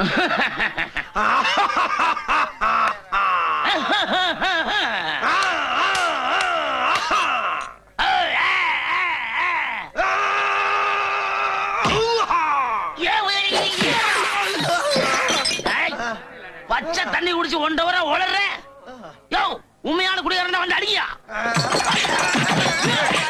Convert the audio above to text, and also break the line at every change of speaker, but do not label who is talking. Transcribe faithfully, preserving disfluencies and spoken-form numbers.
பச்சை தண்ணி குடிச்சு ஒன்றவரை உளற. யோ, உண்மையான குடிகாரன் வந்து அடியா.